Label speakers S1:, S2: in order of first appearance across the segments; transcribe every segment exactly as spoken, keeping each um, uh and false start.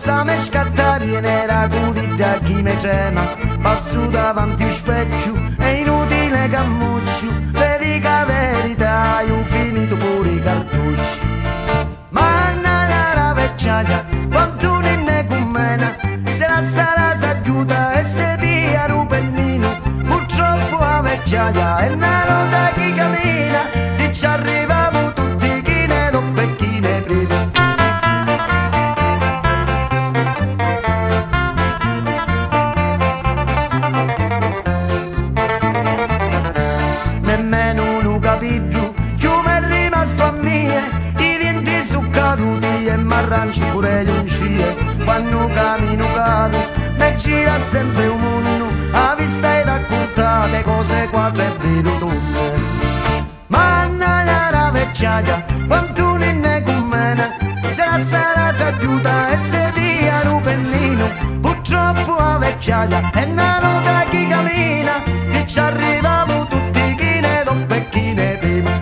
S1: passame scattare nera cudi da chi me trema, passo davanti un specchio, è inutile cammuccio, vedi che verità, io ho finito pure i cartucci. Manna la vecchiaia, quanto ne commena, se la sarà s'aiuta e se via un pennino, purtroppo la vecchiaia è una nota chi cammina, se ci arriviamo tutti chi ne do e chi ne prima. Nemmeno un capito, fiume è rimasto a mie, i denti su caduti e m'arrancio pure gli uncie, quando cammino cado, me gira sempre un mondo, a vista ed accurtate, cose quattro e vedo tutte. Manna la vecchiaia, quanto ne commena, se la sarà s'aiuta e se via un pennino, purtroppo la vecchiaia è una nota chi cammina, se ci arriviamo tutti chi ne do e chi ne prima.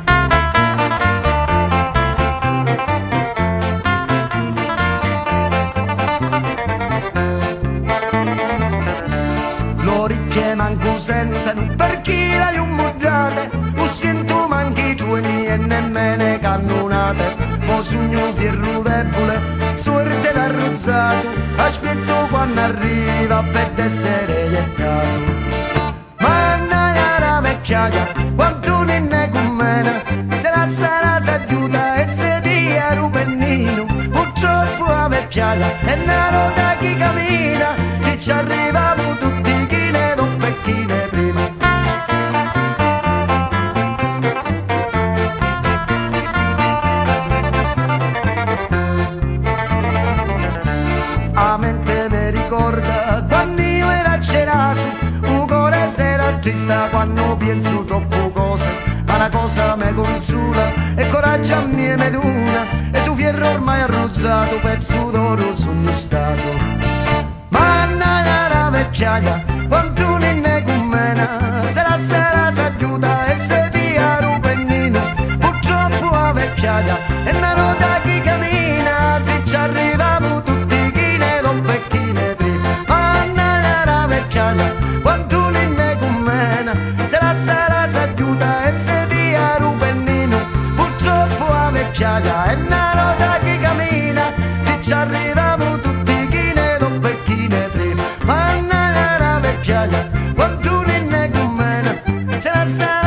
S1: L'orecchie manco sentono per chi l'hai un mudate, o sento manchi giovani e nemmeno cannonate, mo sogno fierro debole, storte d'arrozzato, aspetto quando arriva per essere leccato. Manna la vecchiaia, quanto ne commena, se la sarà s'aiuta e se via un pennino, purtroppo la vecchiaia è una nota chi cammina, se ci arriviamo tutti chi ne do e chi ne prima. A mente mi ricorda quando io era ceraso, un cuore sera trista quando penso troppo cose, ma una cosa mi consola e coraggio a mia meduna, e su fierro ormai arrozzato pezzo d'oro sogno stato. Manna la vecchiaia, quanto ne commena, se la sera s'aiuta e se via un pennino, purtroppo la vecchiaia è una nota chi cammina, se ci arriviamo tutti chi ne do e chi ne prima. Manna la vecchiaia, quanto ne commena, se la sera s'aiuta e se via un pennino, purtroppo la vecchiaia è una nota chi cammina, se ci arriviamo tutti chi ne do e chi ne prima. Manna la vecchiaia, quanto ne commena, se la sera